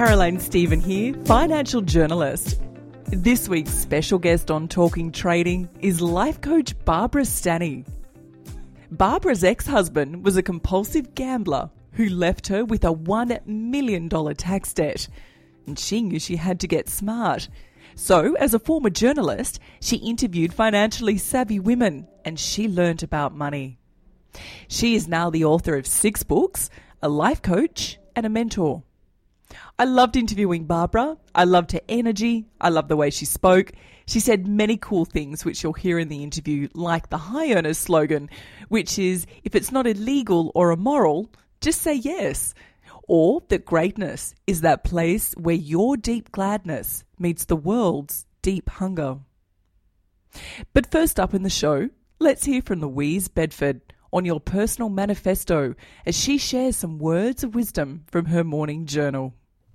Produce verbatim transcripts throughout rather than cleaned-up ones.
Caroline Stephen here, financial journalist. This week's special guest on Talking Trading is life coach Barbara Stanny. Barbara's ex-husband was a compulsive gambler who left her with a one million dollars tax debt, and she knew she had to get smart. So, as a former journalist, she interviewed financially savvy women and she learnt about money. She is now the author of six books, a life coach and a mentor. I loved interviewing Barbara. I loved her energy. I loved the way she spoke. She said many cool things which you'll hear in the interview, like the High Earners slogan, which is, if it's not illegal or immoral, just say yes. Or that greatness is that place where your deep gladness meets the world's deep hunger. But first up in the show, let's hear from Louise Bedford on your personal manifesto as she shares some words of wisdom from her morning journal.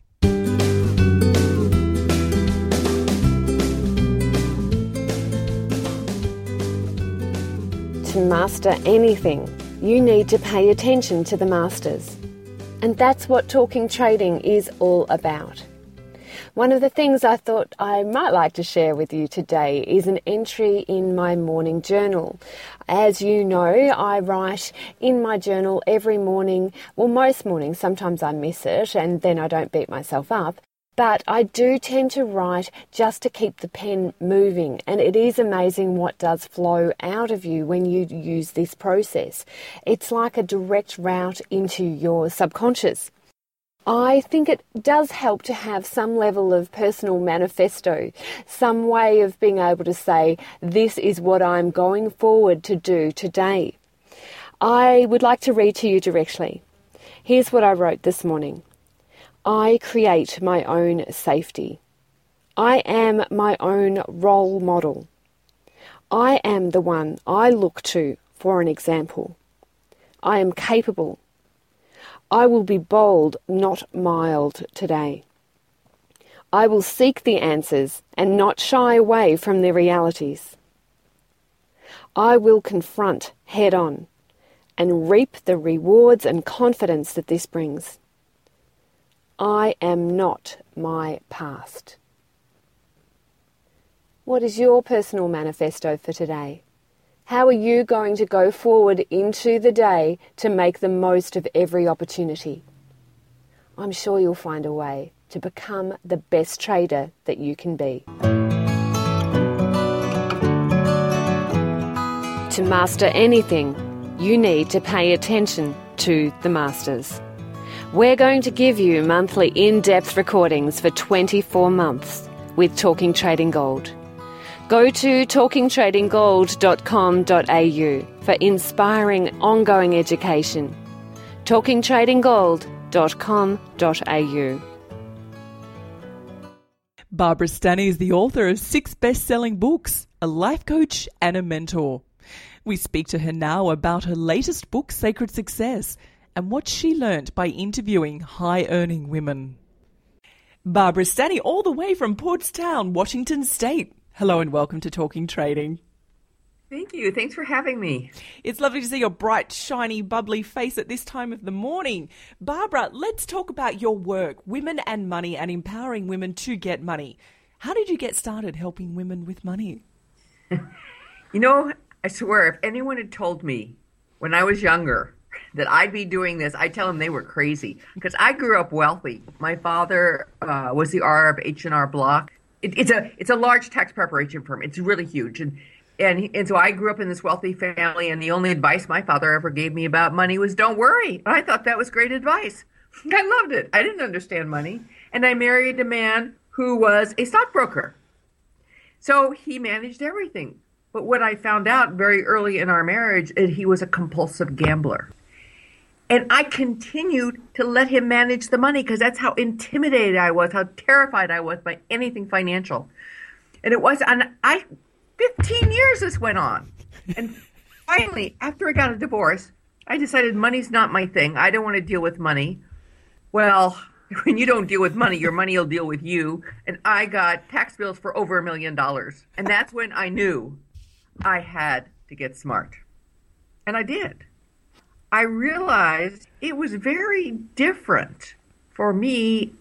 To master anything, you need to pay attention to the masters. And that's what Talking Trading is all about. One of the things I thought I might like to share with you today is an entry in my morning journal. As you know, I write in my journal every morning, well, most mornings. Sometimes I miss it and then I don't beat myself up. But I do tend to write just to keep the pen moving, and it is amazing what does flow out of you when you use this process. It's like a direct route into your subconscious. I think it does help to have some level of personal manifesto, some way of being able to say, this is what I'm going forward to do today. I would like to read to you directly. Here's what I wrote this morning. I create my own safety. I am my own role model. I am the one I look to for an example. I am capable. I will be bold, not mild today. I will seek the answers and not shy away from the realities. I will confront head on and reap the rewards and confidence that this brings. I am not my past. What is your personal manifesto for today? How are you going to go forward into the day to make the most of every opportunity? I'm sure you'll find a way to become the best trader that you can be. To master anything, you need to pay attention to the masters. We're going to give you monthly in-depth recordings for twenty-four months with Talking Trading Gold. Go to talking trading gold dot com dot a u for inspiring ongoing education. talking trading gold dot com dot a u. Barbara Stanny is the author of six best-selling books, a life coach and a mentor. We speak to her now about her latest book, Sacred Success, and what she learnt by interviewing high-earning women. Barbara Stanny, all the way from Portstown, Washington State. Hello and welcome to Talking Trading. Thank you. Thanks for having me. It's lovely to see your bright, shiny, bubbly face at this time of the morning. Barbara, let's talk about your work, Women and Money, and empowering women to get money. How did you get started helping women with money? You know, I swear, if anyone had told me when I was younger that I'd be doing this, I'd tell them they were crazy. Because I grew up wealthy. My father uh, was the R of H and R Block. It, it's a it's a large tax preparation firm. It's really huge. And, and, and so I grew up in this wealthy family, and the only advice my father ever gave me about money was don't worry. And I thought that was great advice. I loved it. I didn't understand money. And I married a man who was a stockbroker. So he managed everything. But what I found out very early in our marriage is he was a compulsive gambler. And I continued to let him manage the money because that's how intimidated I was, how terrified I was by anything financial. And it was, and I, fifteen years this went on. And finally, after I got a divorce, I decided money's not my thing. I don't want to deal with money. Well, when you don't deal with money, your money will deal with you. And I got tax bills for over a million dollars. And that's when I knew I had to get smart. And I did. I realized it was very different for me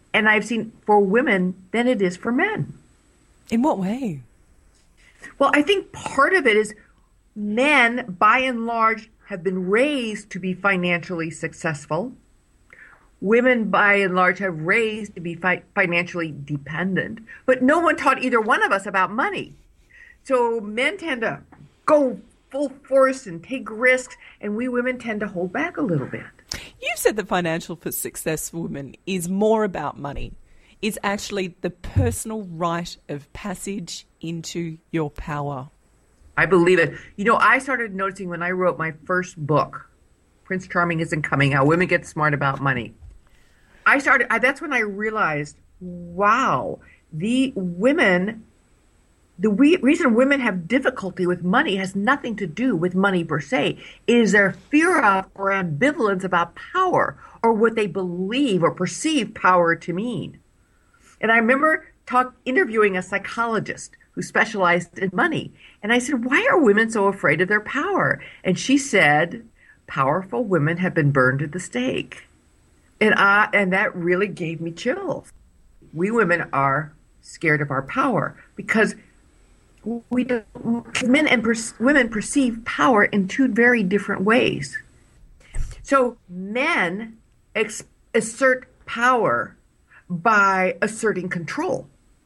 and I've seen for women than it is for men. In what way? Well, I think part of it is men, by and large, have been raised to be financially successful. Women, by and large, have raised to be fi- financially dependent. But no one taught either one of us about money. So men tend to go full force and take risks, and we women tend to hold back a little bit. You've said that financial for success for women is more about money. It's actually the personal rite of passage into your power. I believe it. You know, I started noticing when I wrote my first book, Prince Charming Isn't Coming, How Women Get Smart About Money. I started, I, that's when I realized, wow, the women, the re- reason women have difficulty with money has nothing to do with money per se. It is their fear of or ambivalence about power or what they believe or perceive power to mean. And I remember talk, interviewing a psychologist who specialized in money. And I said, why are women so afraid of their power? And she said, powerful women have been burned at the stake. And I, and that really gave me chills. We women are scared of our power because we men and per, women perceive power in two very different ways. So men ex, assert power by asserting control.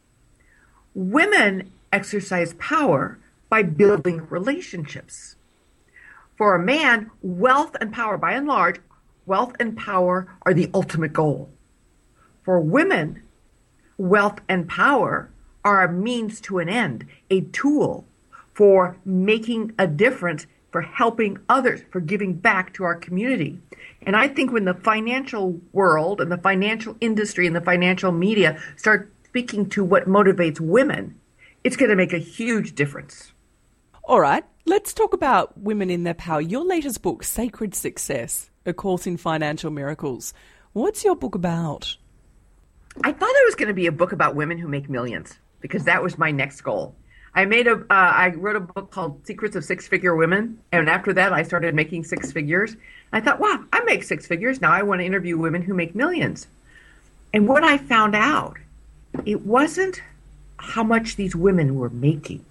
Women exercise power by building relationships. For a man, wealth and power, by and large, wealth and power are the ultimate goal. For women, wealth and power are a means to an end, a tool for making a difference, for helping others, for giving back to our community. And I think when the financial world and the financial industry and the financial media start speaking to what motivates women, it's going to make a huge difference. All right, let's talk about women in their power. Your latest book, Sacred Success, A Course in Financial Miracles. What's your book about? I thought it was going to be a book about women who make millions because that was my next goal. I made a, uh, I wrote a book called Secrets of Six-Figure Women, and after that I started making six figures. I thought, wow, I make six figures. Now I want to interview women who make millions. And what I found out, it wasn't how much these women were making.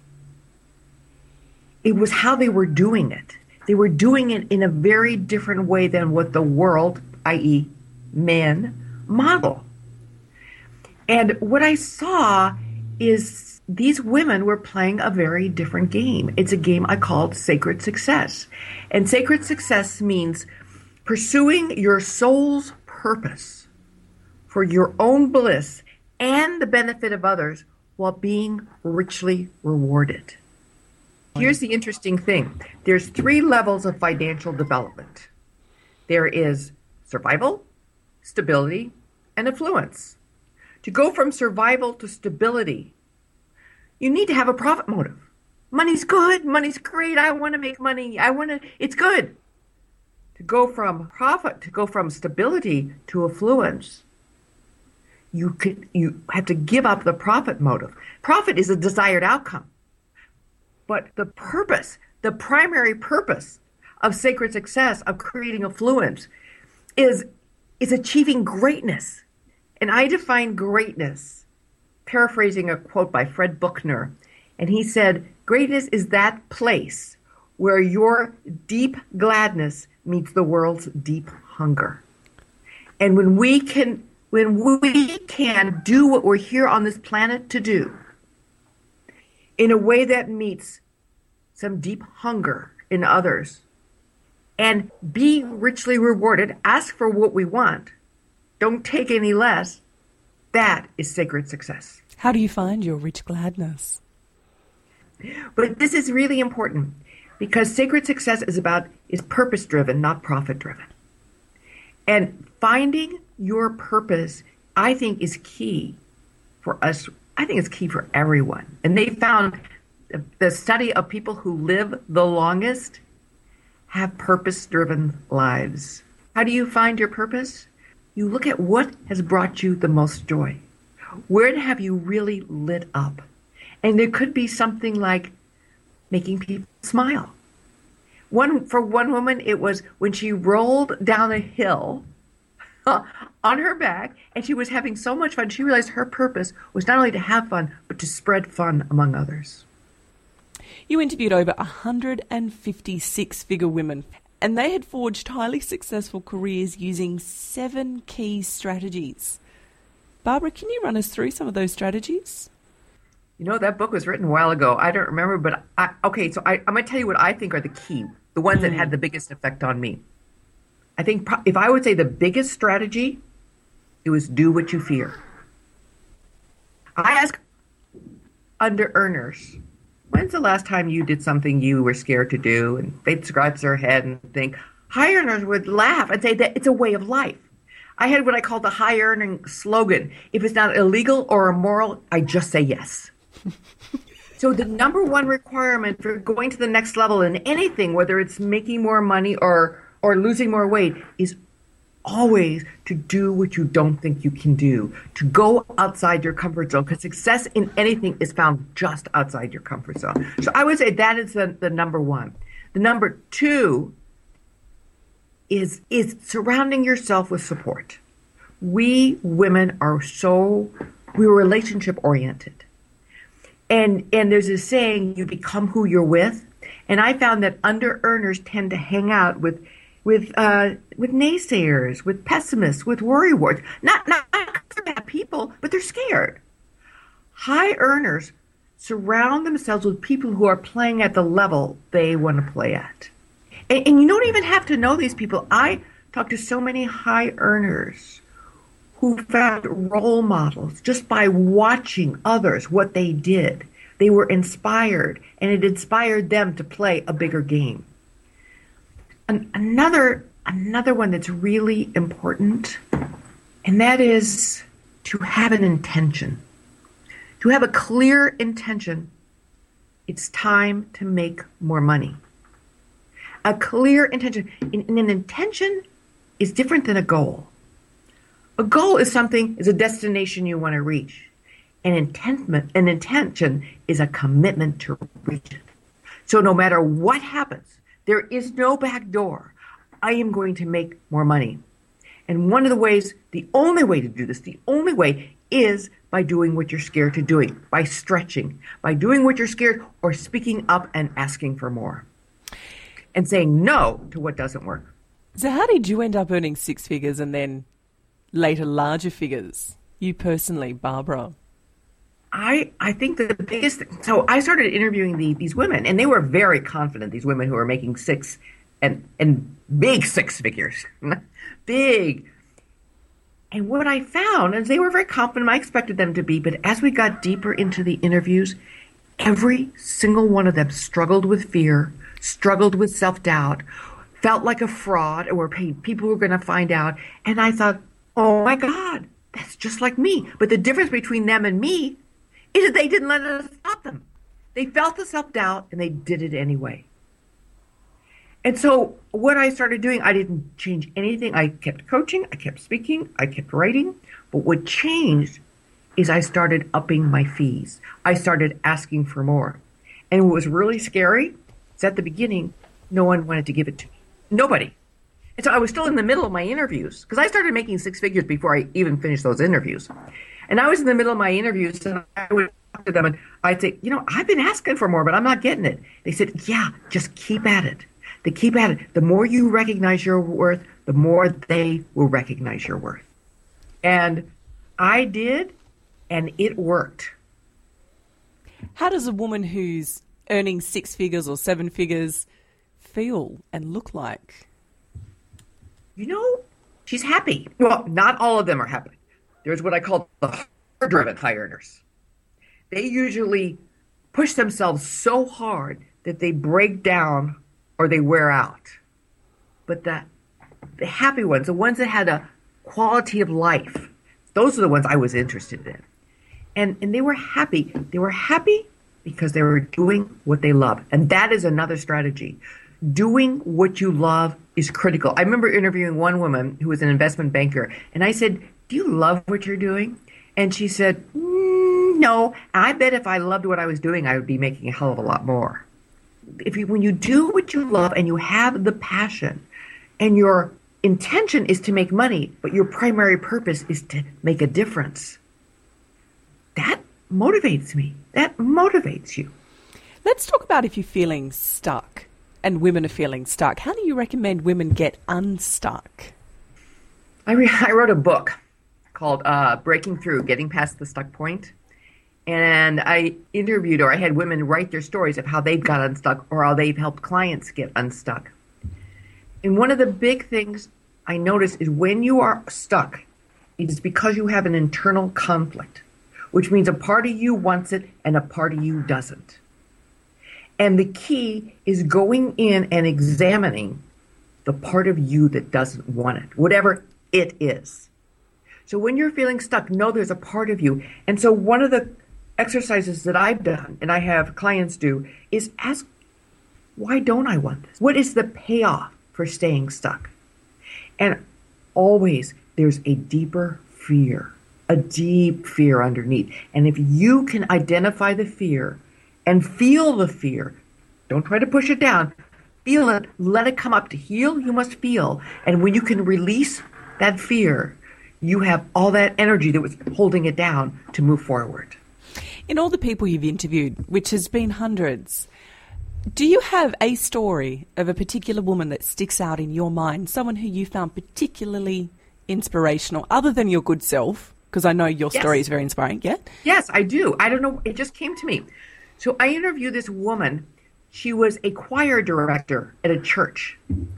It was how they were doing it. They were doing it in a very different way than what the world, that is men, model. And what I saw is these women were playing a very different game. It's a game I called Sacred Success. And sacred success means pursuing your soul's purpose for your own bliss and the benefit of others while being richly rewarded. Here's the interesting thing. There's three levels of financial development. There is survival, stability, and affluence. To go from survival to stability, you need to have a profit motive. Money's good. Money's great. I want to make money. I want to, it's good. To go from profit, to go from stability to affluence, you could, you have to give up the profit motive. Profit is a desired outcome. But the purpose, the primary purpose of sacred success, of creating affluence, is, is achieving greatness. And I define greatness, paraphrasing a quote by Fred Buchner, and he said, greatness is that place where your deep gladness meets the world's deep hunger. And when we can, when we can do what we're here on this planet to do, in a way that meets some deep hunger in others, and be richly rewarded, ask for what we want, don't take any less, that is sacred success. How do you find your rich gladness? But this is really important because sacred success is about, is purpose driven, not profit driven. And finding your purpose, I think, is key for us. I think it's key for everyone. And they found the study of people who live the longest have purpose-driven lives. How do you find your purpose? You look at what has brought you the most joy. Where have you really lit up? And there could be something like making people smile. One, for one woman, it was when she rolled down a hill on her back, and she was having so much fun. She realized her purpose was not only to have fun, but to spread fun among others. You interviewed over one hundred fifty six-figure women, and they had forged highly successful careers using seven key strategies. Barbara, can you run us through some of those strategies? You know, that book was written a while ago. I don't remember, but I, okay, so I, I'm going to tell you what I think are the key, the ones mm. that had the biggest effect on me. I think pro- if I would say the biggest strategy, it was do what you fear. I ask under earners, when's the last time you did something you were scared to do? And they'd scratch their head and think, high earners would laugh and say that it's a way of life. I had what I call the high earning slogan. If it's not illegal or immoral, I just say yes. So the number one requirement for going to the next level in anything, whether it's making more money or or losing more weight, is always to do what you don't think you can do, to go outside your comfort zone, because success in anything is found just outside your comfort zone. So I would say that is the, the number one. The number two is is surrounding yourself with support. We women are so, we're relationship oriented. And and there's a saying, you become who you're with. And I found that under earners tend to hang out with with uh, with naysayers, with pessimists, with worrywarts. Not not they're bad people, but they're scared. High earners surround themselves with people who are playing at the level they want to play at. And, and you don't even have to know these people. I talk to so many high earners who found role models just by watching others, what they did. They were inspired, and it inspired them to play a bigger game. An, another, another one that's really important, and that is to have an intention. To have a clear intention, it's time to make more money. A clear intention, and an intention is different than a goal. A goal is something, is a destination you want to reach. An intentment, an intention is a commitment to reach it. So no matter what happens, there is no back door. I am going to make more money. And one of the ways, the only way to do this, the only way is by doing what you're scared to doing, by stretching, by doing what you're scared, or speaking up and asking for more. And saying no to what doesn't work. So how did you end up earning six figures and then later larger figures? You personally, Barbara. I, I think that the biggest thing, so I started interviewing the, these women, and they were very confident, these women who were making six and, and big six figures, big. And what I found is they were very confident. I expected them to be, but as we got deeper into the interviews, every single one of them struggled with fear, struggled with self-doubt, felt like a fraud, or people were going to find out. And I thought, oh my God, that's just like me. But the difference between them and me is that they didn't let us stop them. They felt the self-doubt and they did it anyway. And so what I started doing, I didn't change anything. I kept coaching, I kept speaking, I kept writing. But what changed is I started upping my fees. I started asking for more. And what was really scary is at the beginning, no one wanted to give it to me. Nobody. And so I was still in the middle of my interviews, because I started making six figures before I even finished those interviews. And I was in the middle of my interviews, and I would talk to them, and I'd say, you know, I've been asking for more, but I'm not getting it. They said, yeah, just keep at it. They keep at it. The more you recognize your worth, the more they will recognize your worth. And I did, and it worked. How does a woman who's earning six figures or seven figures feel and look like? You know, she's happy. Well, not all of them are happy. There's what I call the hard-driven high earners. They usually push themselves so hard that they break down or they wear out. But the, the happy ones, the ones that had a quality of life, those are the ones I was interested in. And, and they were happy. They were happy because they were doing what they love. And that is another strategy. Doing what you love is critical. I remember interviewing one woman who was an investment banker, and I said, do you love what you're doing? And she said, mm, no. I bet if I loved what I was doing, I would be making a hell of a lot more. If you, when you do what you love and you have the passion and you're intention is to make money, but your primary purpose is to make a difference. That motivates me. That motivates you. Let's talk about if you're feeling stuck and women are feeling stuck. How do you recommend women get unstuck? I, re- I wrote a book called uh, Breaking Through, Getting Past the Stuck Point. And I interviewed, or I had women write their stories of how they've got unstuck or how they've helped clients get unstuck. And one of the big things I notice is when you are stuck, it is because you have an internal conflict, which means a part of you wants it and a part of you doesn't. And the key is going in and examining the part of you that doesn't want it, whatever it is. So when you're feeling stuck, know there's a part of you. And so one of the exercises that I've done and I have clients do is ask, why don't I want this? What is the payoff for staying stuck? And always there's a deeper fear, a deep fear underneath. And if you can identify the fear and feel the fear, don't try to push it down, feel it, let it come up. To heal, you must feel. And when you can release that fear, you have all that energy that was holding it down to move forward. In all the people you've interviewed, which has been hundreds, do you have a story of a particular woman that sticks out in your mind, someone who you found particularly inspirational, other than your good self? Because I know your Yes. story is very inspiring, yeah? Yes, I do. I don't know. It just came to me. So I interviewed this woman. She was a choir director at a church.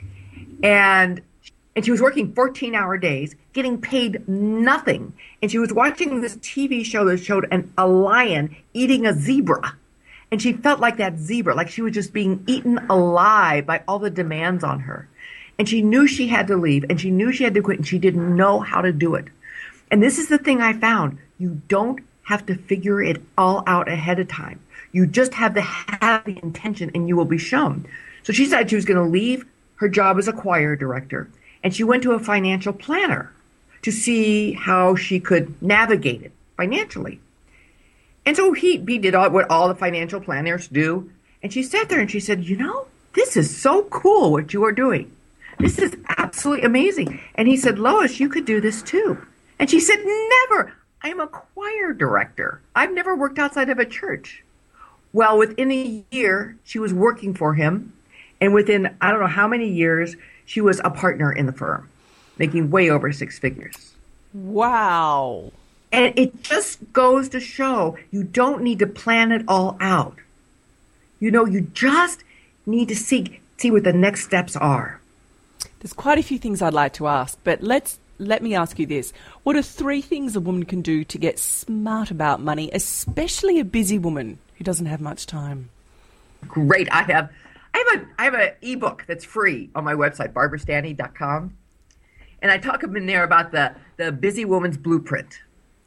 And and she was working fourteen-hour days, getting paid nothing. And she was watching this T V show that showed an, a lion eating a zebra. And she felt like that zebra, like she was just being eaten alive by all the demands on her. And she knew she had to leave, and she knew she had to quit, and she didn't know how to do it. And this is the thing I found. You don't have to figure it all out ahead of time. You just have to have the intention, and you will be shown. So she decided she was going to leave her job as a choir director, and she went to a financial planner to see how she could navigate it financially. And so he, he did all, what all the financial planners do. And she sat there and she said, you know, this is so cool what you are doing. This is absolutely amazing. And he said, Lois, you could do this too. And she said, never. I'm a choir director. I've never worked outside of a church. Well, within a year, she was working for him. And within, I don't know how many years, she was a partner in the firm, making way over six figures. Wow. And it just goes to show you don't need to plan it all out. You know, you just need to see, see what the next steps are. There's quite a few things I'd like to ask, but let's let me ask you this. What are three things a woman can do to get smart about money, especially a busy woman who doesn't have much time? Great. I have I have a I have an ebook that's free on my website, barbara stanny dot com. And I talk in there about the, the busy woman's blueprint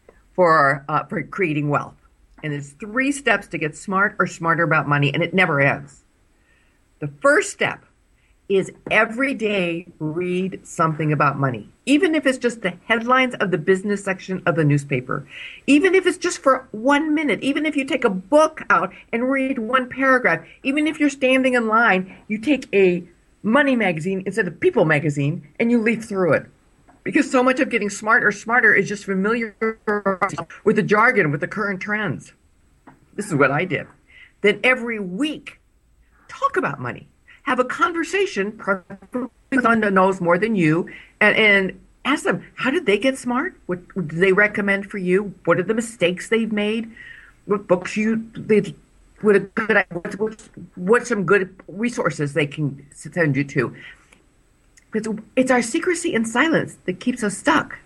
for uh, for creating wealth. And there's three steps to get smart or smarter about money, and it never ends. The first step is every day read something about money, even if it's just the headlines of the business section of the newspaper, even if it's just for one minute, even if you take a book out and read one paragraph, even if you're standing in line, you take a money magazine instead of People magazine and you leaf through it. Because so much of getting smart or smarter is just familiar with the jargon, with the current trends. This is what I did. Then every week, talk about money. Have a conversation, preferably with someone that knows more than you, and, and ask them, how did they get smart? What do they recommend for you? What are the mistakes they've made? What books you they what a good what's, what's, what's some good resources they can send you to? Because it's our secrecy and silence that keeps us stuck.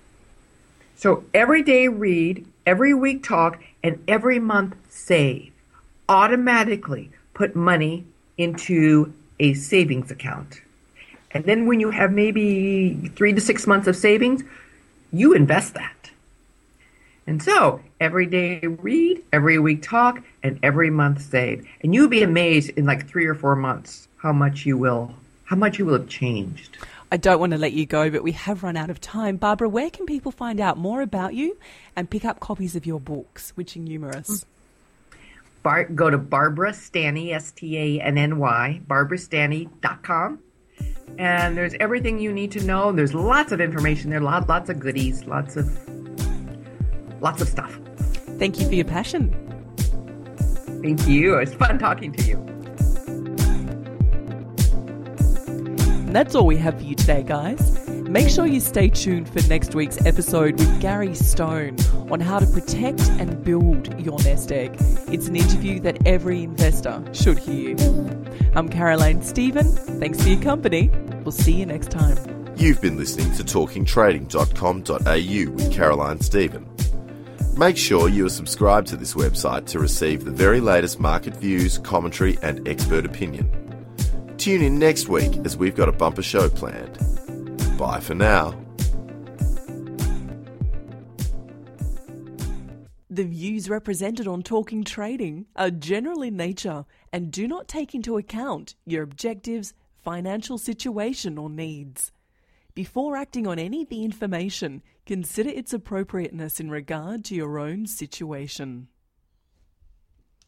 So every day read, every week talk, and every month save. Automatically put money into a savings account. And then when you have maybe three to six months of savings, you invest that. And so every day read, every week talk, and every month save. And you'll be amazed in like three or four months how much you will, how much you will have changed. I don't want to let you go, but we have run out of time. Barbara, where can people find out more about you and pick up copies of your books, which are numerous? Bar- go to Barbara Stanny, S T A N N Y, barbara stanny dot com. And there's everything you need to know. There's lots of information there, lots, lots of goodies, lots of, lots of stuff. Thank you for your passion. Thank you. It's fun talking to you. And that's all we have for you today, guys. Make sure you stay tuned for next week's episode with Gary Stone on how to protect and build your nest egg. It's an interview that every investor should hear. I'm Caroline Stephen. Thanks for your company. We'll see you next time. You've been listening to talking trading dot com dot a u with Caroline Stephen. Make sure you are subscribed to this website to receive the very latest market views, commentary and expert opinion. Tune in next week as we've got a bumper show planned. Bye for now. The views represented on Talking Trading are general in nature and do not take into account your objectives, financial situation or needs. Before acting on any of the information, consider its appropriateness in regard to your own situation.